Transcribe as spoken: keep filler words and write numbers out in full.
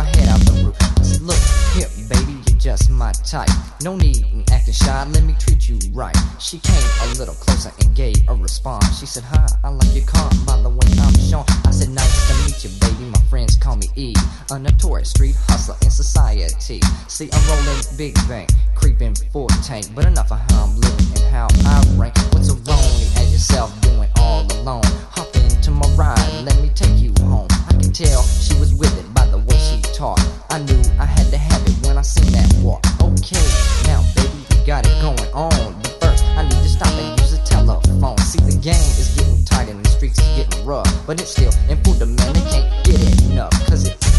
my head out the roof. I said, look here, baby, you're just my type. No need in acting shy, let me treat you right. She came a little closer and gave a response. She said, hi, I like your car, by the way, I'm Sean. I said, nice to meet you, baby, my friends call me E, a notorious street hustler in society. See, I'm rolling big bang, creeping full tank, but enough of how I'm living and how I rank. What's a wrong as yourself doing all alone? Hop into my ride, let me take you home. I can tell she was with it by the way she talked. I knew I had to have it when I seen that walk. Okay, now baby, we got it going on, but first I need to stop and use the telephone. See, the game is getting tight and the streets is getting rough, but it's still in full demand, they can't get enough, cause it